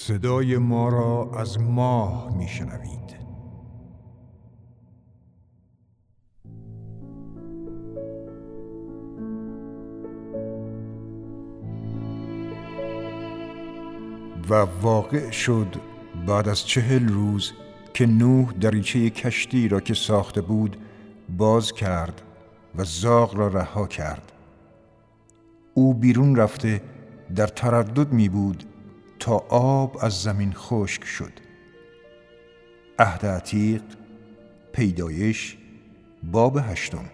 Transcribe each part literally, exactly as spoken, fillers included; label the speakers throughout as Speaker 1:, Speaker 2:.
Speaker 1: صدای ما را از ماه میشنوید. و واقع شد بعد از چهل روز که نوح دریچه کشتی را که ساخته بود باز کرد و زاغ را رها کرد. او بیرون رفته در تردد می بود تا آب از زمین خشک شد. عهد عتیق، پیدایش، باب هشتم.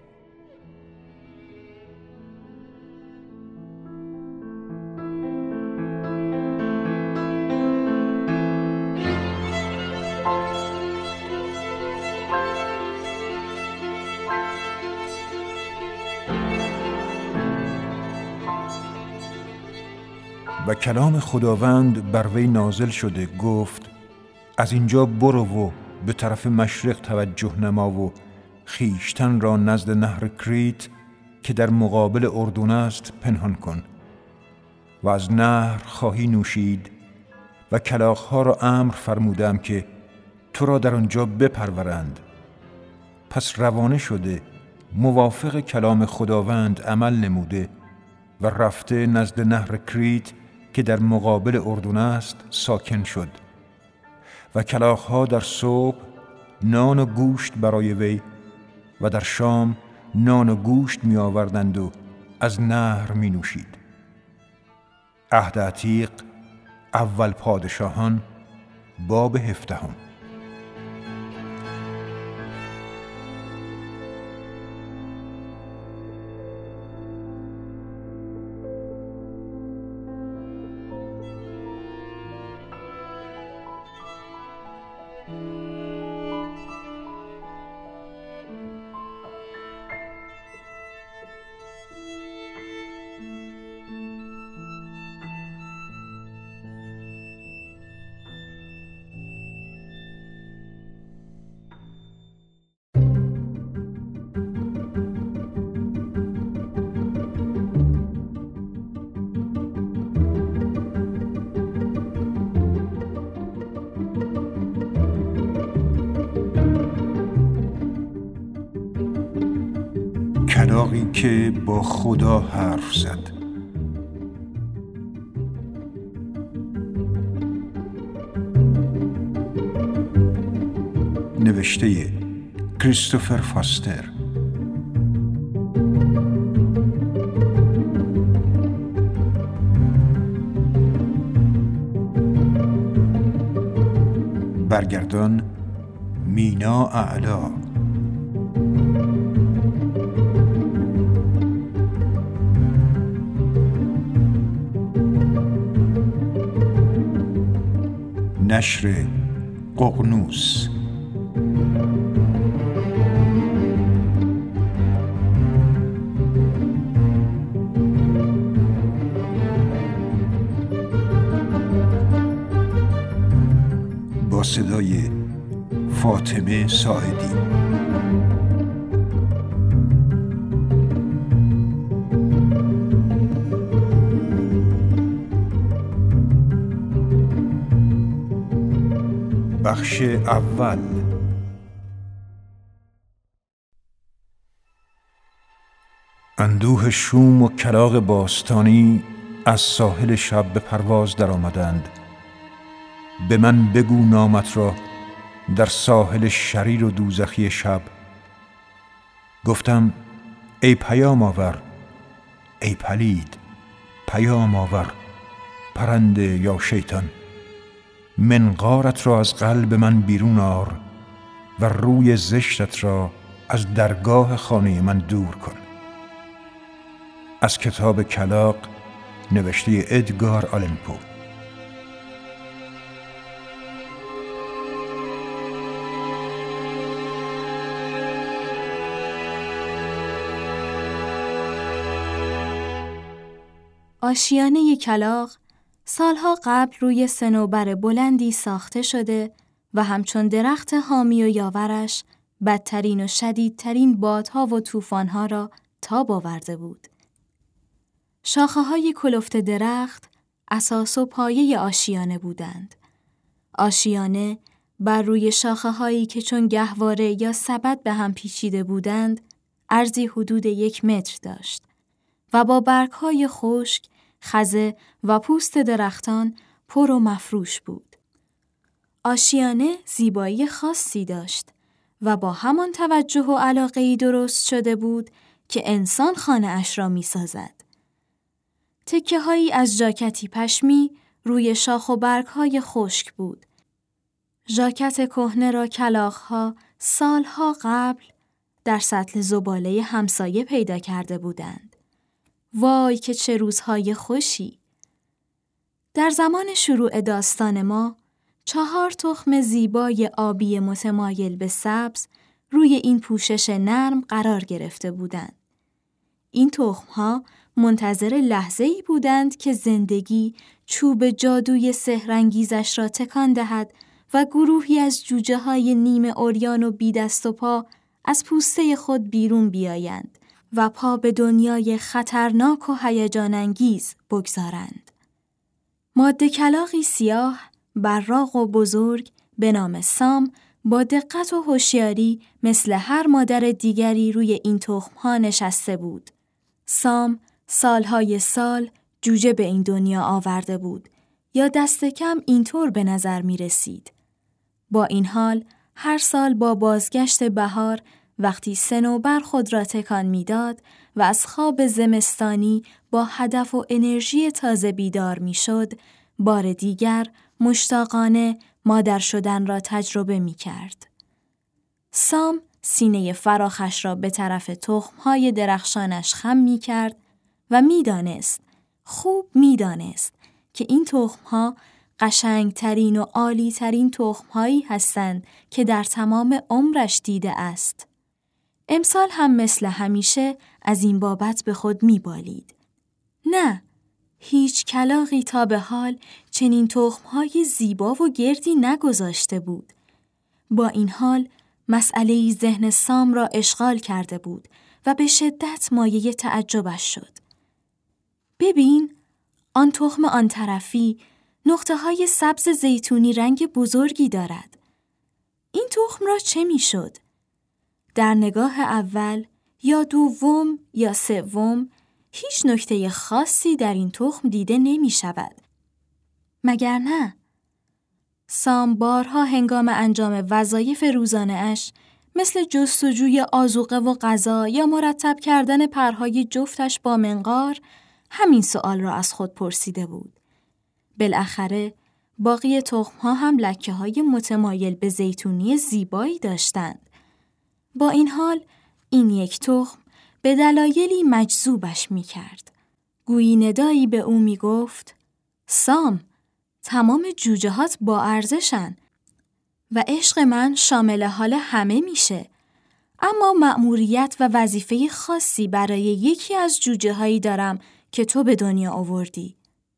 Speaker 1: و کلام خداوند بر وی نازل شده گفت: از اینجا برو و به طرف مشرق توجه نما و خیشتن را نزد نهر کریت که در مقابل اردن است پنهان کن و از نهر خواهی نوشید و کلاغ‌ها را امر فرمودم که تو را در آنجا بپرورند. پس روانه شده موافق کلام خداوند عمل نموده و رفته نزد نهر کریت که در مقابل اردن است ساکن شد و کلاغ‌ها در صبح نان و گوشت برای وی و در شام نان و گوشت می آوردند و از نهر می نوشید. عهد عتیق، اول پادشاهان، باب هفدهم. کلاغی که با خدا حرف زد. نوشته کریستوفر فاستر. برگردان مینا اعلی. نشر ققنوس. با صدای فاطمه ساعدی. بخش اول. اندوه شوم و کلاغ باستانی از ساحل شب به پرواز در آمدند. به من بگو نامت را در ساحل شریر و دوزخی شب. گفتم ای پیام آور، ای پلید، پیام آور، پرنده یا شیطان. منقارت را از قلب من بیرون آر و روی زشتت را از درگاه خانه من دور کن. از کتاب کلاغ، نوشته ادگار آلن پو.
Speaker 2: آشیانه کلاغ سالها قبل روی صنوبر بلندی ساخته شده و همچون درخت حامی و یاورش بدترین و شدیدترین بادها و طوفانها را تاب آورده بود. شاخه‌های کلفت درخت اساس و پایه آشیانه بودند. آشیانه بر روی شاخه هایی که چون گهواره یا سبد به هم پیچیده بودند، عرضی حدود یک متر داشت و با برگ‌های خشک، خزه و پوست درختان پر و مفروش بود. آشیانه زیبایی خاصی داشت و با همان توجه و علاقه‌ای درست شده بود که انسان خانه اش را می سازد. تکه هایی از ژاکتی پشمی روی شاخ و برگ‌های خشک بود. ژاکت کهنه را کلاغ‌ها سالها قبل در سطل زباله همسایه پیدا کرده بودند. وای که چه روزهای خوشی! در زمان شروع داستان ما، چهار تخم زیبای آبی متمایل به سبز روی این پوشش نرم قرار گرفته بودند. این تخم‌ها منتظر لحظه‌ای بودند که زندگی چوب جادوی سحرانگیزش را تکان دهد و گروهی از جوجه‌های نیمه عریان و بی دست و پا از پوسته خود بیرون بیایند و پا به دنیای خطرناک و هیجان انگیز بگذارند. ماده کلاغی سیاه، براق و بزرگ به نام سام با دقت و هوشیاری مثل هر مادر دیگری روی این تخم‌ها نشسته بود. سام سالهای سال جوجه به این دنیا آورده بود یا دست کم اینطور به نظر می رسید. با این حال هر سال با بازگشت بهار وقتی صنوبر خود را تکان می داد و از خواب زمستانی با هدف و انرژی تازه بیدار می شد، بار دیگر مشتاقانه مادر شدن را تجربه می کرد. سام سینه فراخش را به طرف تخم‌های درخشانش خم می کرد و می دانست، خوب می دانست که این تخم‌ها قشنگترین و عالی‌ترین تخم‌هایی هستند که در تمام عمرش دیده است. امسال هم مثل همیشه از این بابت به خود می‌بالید. نه، هیچ کلاغی تا به حال چنین تخم‌های زیبا و گردی نگذاشته بود. با این حال مسئله‌ای ذهن سام را اشغال کرده بود و به شدت مایه تعجبش شد. ببین، آن تخم آن طرفی نقطه‌های سبز زیتونی رنگ بزرگی دارد. این تخم را چه می‌شد؟ در نگاه اول یا دوم یا سوم هیچ نکته خاصی در این تخم دیده نمی‌شود. مگر نه؟ سام بارها هنگام انجام وظایف روزانه‌اش مثل جستجوی آذوقه و غذا یا مرتب کردن پرهای جفتش با منقار همین سوال را از خود پرسیده بود. بالاخره باقی تخم‌ها هم لکه‌های متمایل به زیتونی زیبایی داشتند. با این حال این یک تخم به دلایلی مجذوبش می‌کرد. گویی ندایی به او می‌گفت: سام، تمام جوجه‌هات با ارزشن و عشق من شامل حال همه میشه. اما مأموریت و وظیفه خاصی برای یکی از جوجه‌هایی دارم که تو به دنیا آوردی.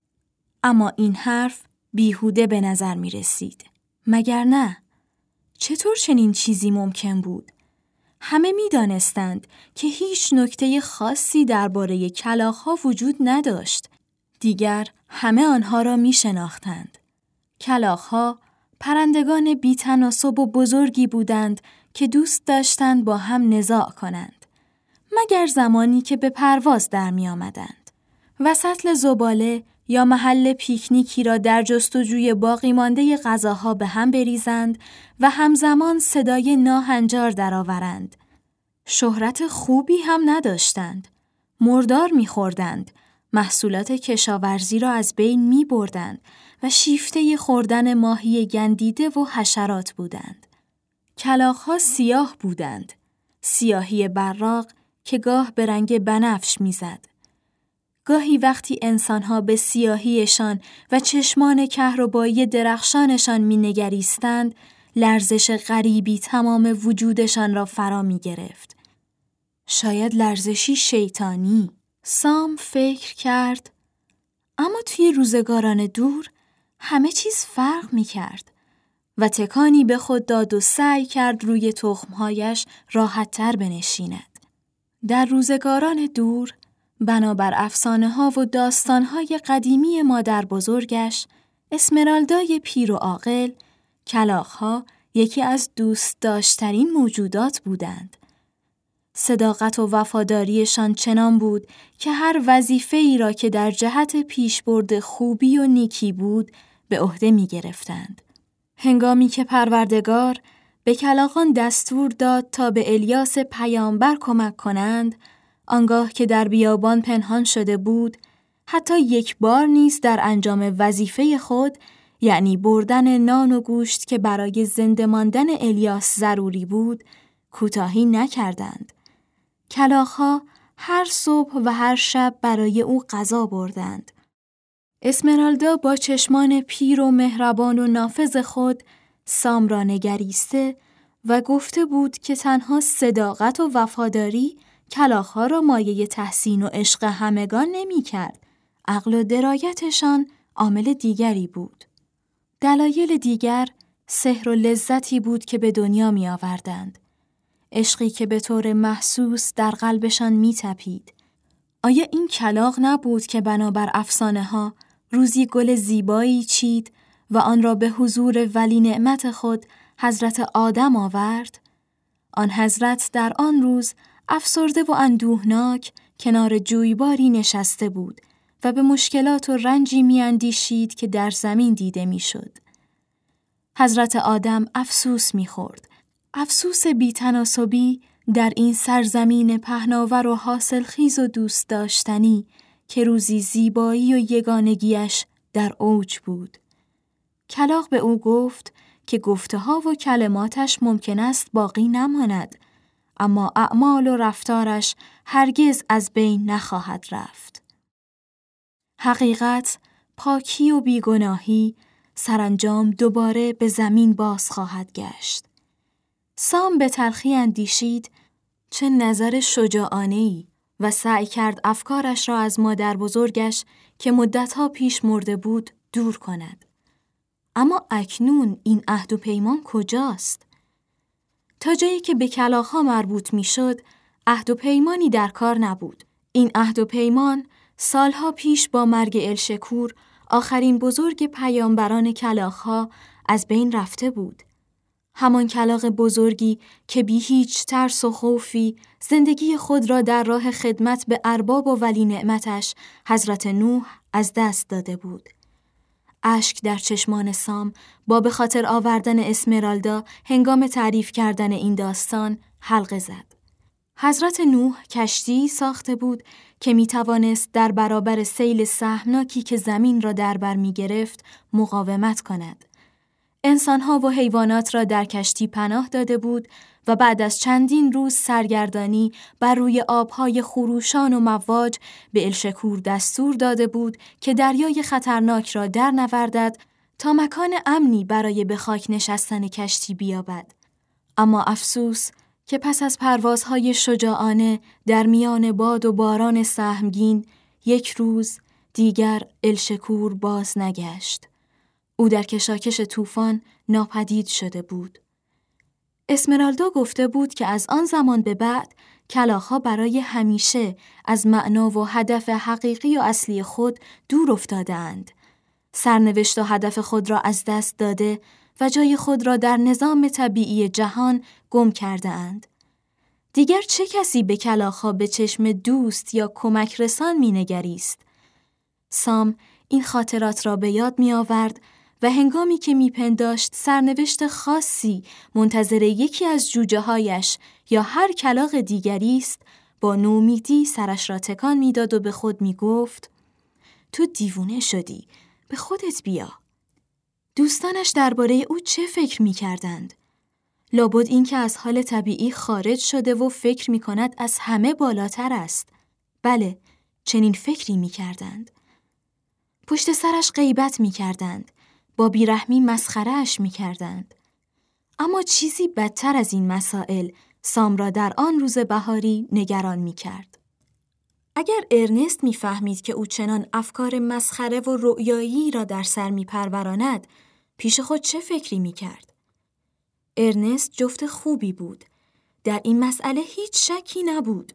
Speaker 2: اما این حرف بیهوده به نظر می رسید. مگر نه؟ چطور چنین چیزی ممکن بود؟ همه می دانستند که هیچ نکته خاصی درباره کلاغ‌ها وجود نداشت. دیگر همه آنها را می شناختند. کلاغ‌ها پرندگان بی‌تناسب و بزرگی بودند که دوست داشتند با هم نزاع کنند. مگر زمانی که به پرواز در می آمدند. و سطل زباله یا محل پیکنیکی را در جستجوی باقی مانده غذاها به هم بریزند و همزمان صدای ناهنجار درآورند. شهرت خوبی هم نداشتند. مردار می‌خوردند، محصولات کشاورزی را از بین می‌بردند و شیفته خوردن ماهی گندیده و حشرات بودند. کلاغ‌ها سیاه بودند، سیاهی براق که گاه به رنگ بنفش می‌زد. گاهی وقتی انسان‌ها به سیاهیشان و چشمان کهربایی درخشانشان می‌نگریستند، لرزش غریبی تمام وجودشان را فرا می‌گرفت. شاید لرزشی شیطانی. سام فکر کرد، اما توی روزگاران دور همه چیز فرق می‌کرد و تکانی به خود داد و سعی کرد روی تخم‌هایش راحت‌تر بنشیند. در روزگاران دور بنابر افسانه ها و داستان های قدیمی مادر بزرگش، اسمرالدای پیر و عاقل، کلاغ‌ها یکی از دوست داشتنین موجودات بودند. صداقت و وفاداریشان چنان بود که هر وظیفه‌ای را که در جهت پیشبرد خوبی و نیکی بود به عهده می گرفتند. هنگامی که پروردگار به کلاغان دستور داد تا به الیاس پیامبر کمک کنند، آنگاه که در بیابان پنهان شده بود، حتی یک بار نیز در انجام وظیفه خود، یعنی بردن نان و گوشت که برای زنده ماندن الیاس ضروری بود، کوتاهی نکردند. کلاغ‌ها هر صبح و هر شب برای او غذا بردند. اسمرالدا با چشمان پیر و مهربان و نافذ خود سام را نگریسته و گفته بود که تنها صداقت و وفاداری کلاغ‌ها را مایه تحسین و عشق همگان نمی کرد. عقل و درایتشان عامل دیگری بود. دلایل دیگر سحر و لذتی بود که به دنیا می آوردند. عشقی که به طور محسوس در قلبشان می تپید. آیا این کلاغ نبود که بنابر افسانه ها روزی گل زیبایی چید و آن را به حضور ولی نعمت خود حضرت آدم آورد؟ آن حضرت در آن روز افسرده و اندوهناک کنار جویباری نشسته بود و به مشکلات و رنجی می اندیشید که در زمین دیده می شد. حضرت آدم افسوس می خورد. افسوس بی‌تناسبی در این سرزمین پهناور و حاصلخیز و دوست داشتنی که روزی زیبایی و یگانگیش در اوج بود. کلاغ به او گفت که گفته ها و کلماتش ممکن است باقی نماند، اما اعمال و رفتارش هرگز از بین نخواهد رفت. حقیقت، پاکی و بیگناهی سرانجام دوباره به زمین باز خواهد گشت. سام به تلخی اندیشید چه نظر شجاعانه‌ای و سعی کرد افکارش را از مادر بزرگش که مدتها پیش مرده بود دور کند. اما اکنون این عهد و پیمان کجاست؟ تا جایی که به کلاغ‌ها مربوط می‌شد، عهد و پیمانی در کار نبود. این عهد و پیمان سالها پیش با مرگ الشکور، آخرین بزرگ پیامبران کلاغ‌ها، از بین رفته بود. همان کلاغ بزرگی که بی هیچ ترس و خوفی زندگی خود را در راه خدمت به ارباب و ولی نعمتش حضرت نوح از دست داده بود. اشک در چشمان سام با به خاطر آوردن اسمرالدا هنگام تعریف کردن این داستان حلقه زد. حضرت نوح کشتی ساخته بود که می توانست در برابر سیل سهمناکی که زمین را در بر می گرفت مقاومت کند. انسانها و حیوانات را در کشتی پناه داده بود و بعد از چندین روز سرگردانی بر روی آبهای خروشان و مواج به الشکور دستور داده بود که دریای خطرناک را در نوردد تا مکان امنی برای به خاک نشستن کشتی بیابد. اما افسوس که پس از پروازهای شجاعانه در میان باد و باران سهمگین، یک روز دیگر الشکور باز نگشت. او در کشاکش طوفان ناپدید شده بود. اسمرالدا گفته بود که از آن زمان به بعد کلاغ‌ها برای همیشه از معنا و هدف حقیقی و اصلی خود دور افتاده‌اند. سرنوشت و هدف خود را از دست داده و جای خود را در نظام طبیعی جهان گم کرده‌اند. دیگر چه کسی به کلاغ‌ها به چشم دوست یا کمک رسان می‌نگریست؟ سام این خاطرات را به یاد می‌آورد و هنگامی که میپنداشت سرنوشت خاصی منتظر یکی از جوجه‌هایش یا هر کلاغ دیگری است، با نومیدی سرش را تکان میداد و به خود میگفت: تو دیوانه شدی، به خودت بیا. دوستانش درباره او چه فکر میکردند؟ لابد این که از حال طبیعی خارج شده و فکر میکند از همه بالاتر است. بله، چنین فکری میکردند. پشت سرش غیبت میکردند. با بیرحمی مسخره‌اش می‌کردند. اما چیزی بدتر از این مسائل سام را در آن روز بهاری نگران می‌کرد. اگر ارنست می‌فهمید که او چنان افکار مسخره و رؤیایی را در سر می‌پروراند، پیش خود چه فکری می‌کرد؟ ارنست جفت خوبی بود. در این مسئله هیچ شکی نبود.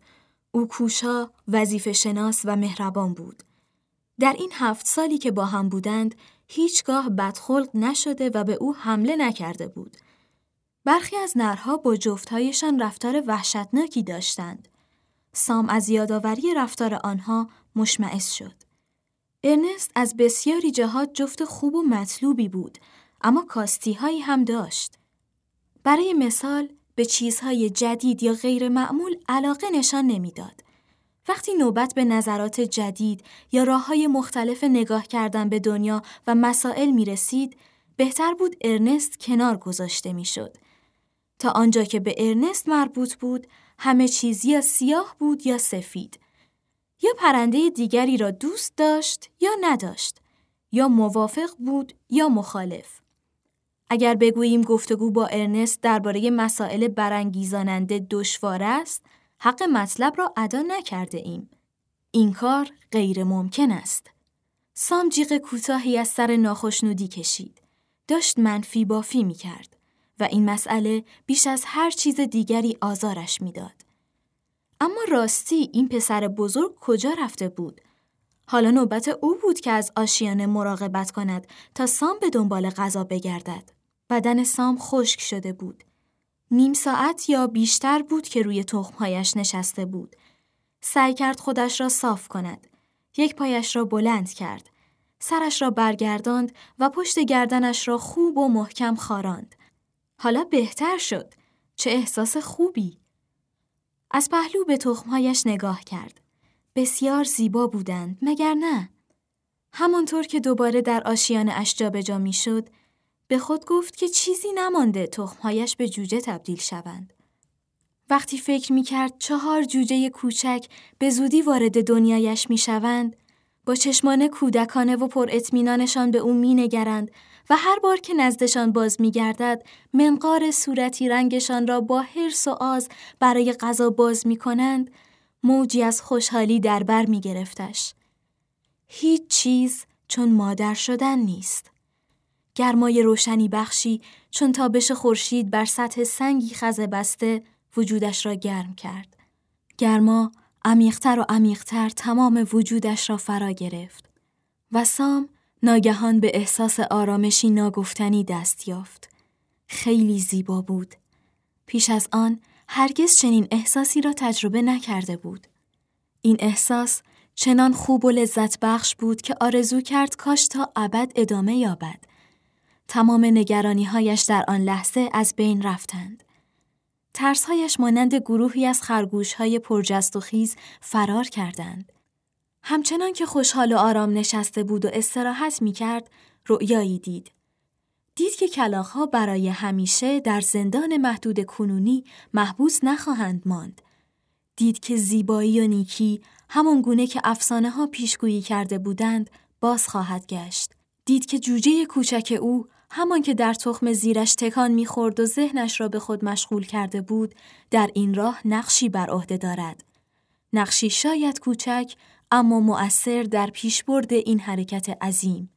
Speaker 2: او کوشا، وظیفه شناس و مهربان بود. در این هفت سالی که با هم بودند، هیچگاه بدخلق نشده و به او حمله نکرده بود. برخی از نرها با جفتهایشان رفتار وحشتناکی داشتند. سام از یادآوری رفتار آنها مشمئز شد. ارنست از بسیاری جهات جفت خوب و مطلوبی بود، اما کاستی‌هایی هم داشت. برای مثال، به چیزهای جدید یا غیر معمول علاقه نشان نمیداد. وقتی نوبت به نظرات جدید یا راه‌های مختلف نگاه کردن به دنیا و مسائل می رسید، بهتر بود ارنست کنار گذاشته می شد. تا آنجا که به ارنست مربوط بود، همه چیز یا سیاه بود یا سفید. یا پرنده دیگری را دوست داشت یا نداشت. یا موافق بود یا مخالف. اگر بگوییم گفتگو با ارنست درباره مسائل برانگیزاننده دشوار است، حق مطلب را ادا نکرده ایم. این کار غیر ممکن است. سام جیغ کوتاهی از سر ناخشنودی کشید. داشت منفی بافی می کرد و این مسئله بیش از هر چیز دیگری آزارش می داد. اما راستی این پسر بزرگ کجا رفته بود؟ حالا نوبت او بود که از آشیانه مراقبت کند تا سام به دنبال غذا بگردد. بدن سام خشک شده بود. نیم ساعت یا بیشتر بود که روی تخمهایش نشسته بود. سعی کرد خودش را صاف کند. یک پایش را بلند کرد. سرش را برگرداند و پشت گردنش را خوب و محکم خاراند. حالا بهتر شد. چه احساس خوبی! از پهلو به تخمهایش نگاه کرد. بسیار زیبا بودند، مگر نه؟ همانطور که دوباره در آشیانه اش جابجا می شد، به خود گفت که چیزی نمانده تخمهایش به جوجه تبدیل شوند. وقتی فکر می کرد چهار جوجه کوچک به زودی وارد دنیایش می شوند، با چشمان کودکانه و پر اطمینانشان به او می نگرند و هر بار که نزدشان باز می گردد، منقار صورتی رنگشان را با حرص و آز برای غذا باز می کنند، موجی از خوشحالی در بر می گرفتش. هیچ چیز چون مادر شدن نیست. گرمای روشنی بخشی چون تابش خورشید بر سطح سنگی خزه بسته وجودش را گرم کرد. گرما عمیق‌تر و عمیق‌تر تمام وجودش را فرا گرفت و سام ناگهان به احساس آرامشی ناگفتنی دست یافت. خیلی زیبا بود. پیش از آن هرگز چنین احساسی را تجربه نکرده بود. این احساس چنان خوب و لذت بخش بود که آرزو کرد کاش تا ابد ادامه یابد. تمام نگرانی‌هایش در آن لحظه از بین رفتند. ترس‌هایش مانند گروهی از خرگوش‌های پرجست و خیز فرار کردند. همچنان که خوشحال و آرام نشسته بود و استراحت می‌کرد، رؤیایی دید. دید که کلاغ‌ها برای همیشه در زندان محدود کنونی محبوس نخواهند ماند. دید که زیبایی و نیکی همان گونه که افسانه‌ها پیشگویی کرده بودند باز خواهد گشت. دید که جوجه کوچک او همان که در تخم زیرش تکان می‌خورد و ذهنش را به خود مشغول کرده بود، در این راه نقشی بر عهده دارد. نقشی شاید کوچک اما مؤثر در پیشبرد این حرکت عظیم.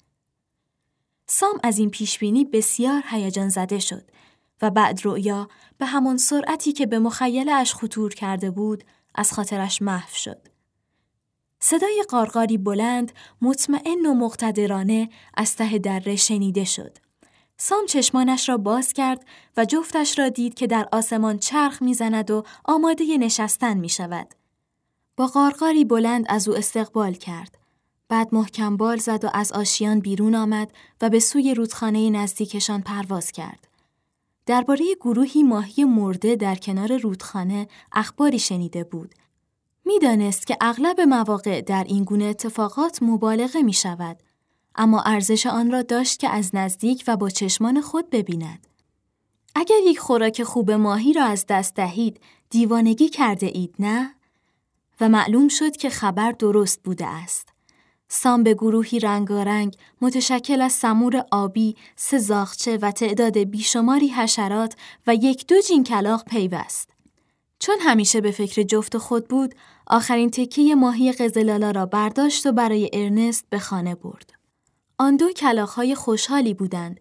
Speaker 2: سام از این پیشبینی بسیار هیجان زده شد و بعد رؤیا به همان سرعتی که به مخیله اش خطور کرده بود از خاطرش محو شد. صدای قارقاری بلند، مطمئن و مقتدرانه از ته دره شنیده شد. سام چشمانش را باز کرد و جفتش را دید که در آسمان چرخ می‌زند و آماده نشستن می‌شود. با قارقاری بلند از او استقبال کرد. بعد محکم بال زد و از آشیان بیرون آمد و به سوی رودخانه نزدیکشان پرواز کرد. درباره گروهی ماهی مرده در کنار رودخانه اخباری شنیده بود. می‌دانست که اغلب مواقع در این گونه اتفاقات مبالغه می‌شود، اما ارزش آن را داشت که از نزدیک و با چشمان خود ببیند. اگر یک خوراک خوب ماهی را از دست دهید، دیوانگی کرده اید، نه؟ و معلوم شد که خبر درست بوده است. سام به گروهی رنگارنگ متشکل از سمور آبی، سه زاغچه و تعداد بیشماری حشرات و یک دو جین کلاغ پیوست. چون همیشه به فکر جفت خود بود، آخرین تکه ماهی قزلالا را برداشت و برای ارنست به خانه برد. آن دو کلاغ‌های خوشحالی بودند،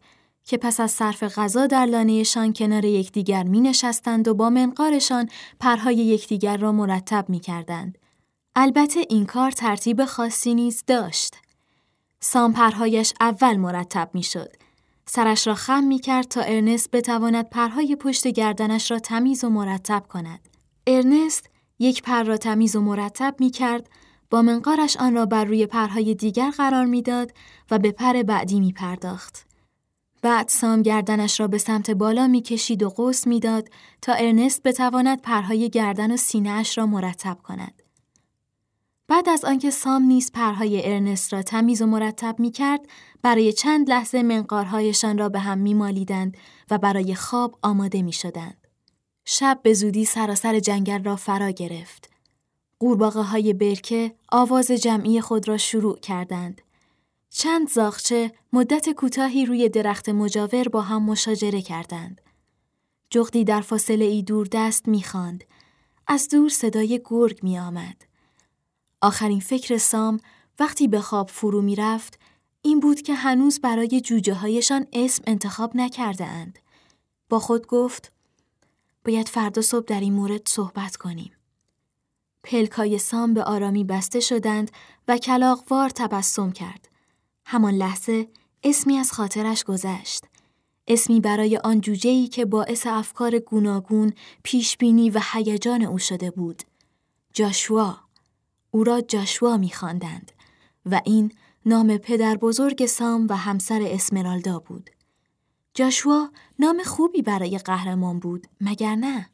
Speaker 2: که پس از صرف غذا در لانه‌شان کنار یکدیگر می نشستند و با منقارشان پرهای یکدیگر را مرتب می کردند. البته این کار ترتیب خاصی نیز داشت. سام پرهایش اول مرتب می شد. سرش را خم می کرد تا ارنست بتواند پرهای پشت گردنش را تمیز و مرتب کند. ارنست یک پر را تمیز و مرتب می کرد، با منقارش آن را بر روی پرهای دیگر قرار می داد و به پر بعدی می پرداخت. بعد سام گردنش را به سمت بالا می کشید و قوس می داد تا ارنست بتواند پرهای گردن و سینه اش را مرتب کند. بعد از آنکه سام نیز پرهای ارنست را تمیز و مرتب می کرد، برای چند لحظه منقارهایشان را به هم می مالیدند و برای خواب آماده می شدند. شب به زودی سراسر جنگل را فرا گرفت. قورباغه های برکه آواز جمعی خود را شروع کردند. چند زاغچه مدت کوتاهی روی درخت مجاور با هم مشاجره کردند. جغدی در فاصله ای دور دست می خواند. از دور صدای گرگ می آمد. آخرین فکر سام وقتی به خواب فرو می رفت این بود که هنوز برای جوجه هایشان اسم انتخاب نکرده اند. با خود گفت باید فردا صبح در این مورد صحبت کنیم. پلکای سام به آرامی بسته شدند و کلاغوار تبسم کرد. همان لحظه اسمی از خاطرش گذشت. اسمی برای آن جوجه‌ای که باعث افکار گوناگون، پیشبینی و هیجان او شده بود. جاشوا. او را جاشوا می‌خواندند و این نام پدر بزرگ سام و همسر اسمرالدا بود. جاشوا نام خوبی برای قهرمان بود، مگر نه؟